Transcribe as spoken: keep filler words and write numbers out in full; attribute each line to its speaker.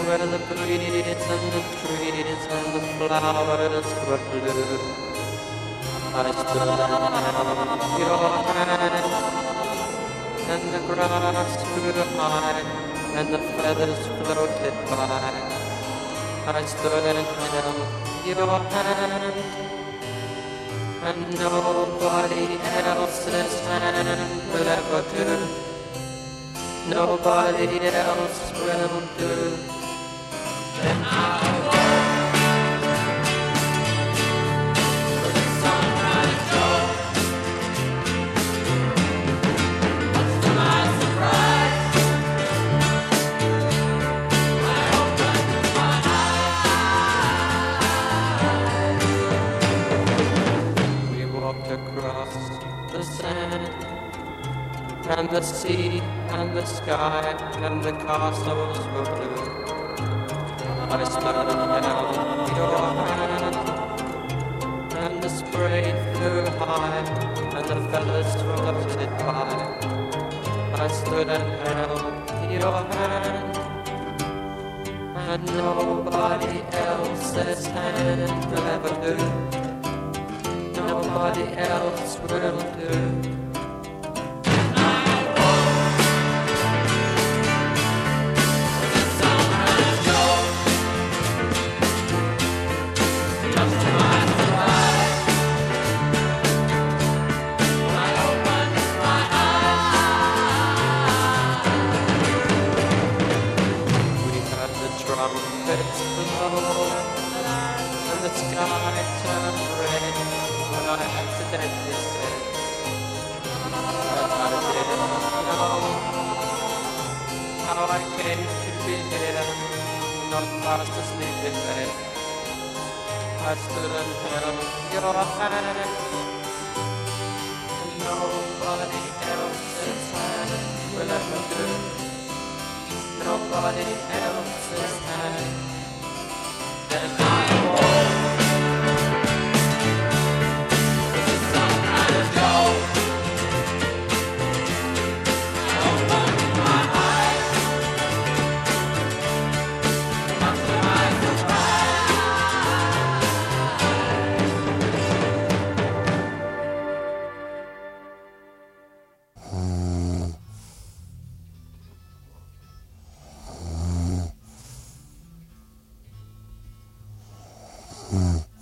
Speaker 1: where the breeze and the trees and the flowers were blue. I stood and held your hand, and the grass grew high, and the feathers floated by. I stood and held your hand, and nobody else's hand will ever do. Nobody else will do. Then I'll go where the sunrise goes. Much to my surprise, I opened my eyes. We walked across the sand, and the sea, and the sky, and the castles were blue. I stood and held your hand, and the spray flew high, and the feathers floated by. I stood and held your hand, and nobody else's hand will ever do. Nobody else will do. Trumpets blow, and the sky turned red when I accidentally said that I didn't know how I came to be here, not fast asleep in bed. I stood and held your hand, and nobody else's hand will ever do. Nobody else's hand. Then I walk with the sunrise goes. I opened my eyes, much to my
Speaker 2: Mm.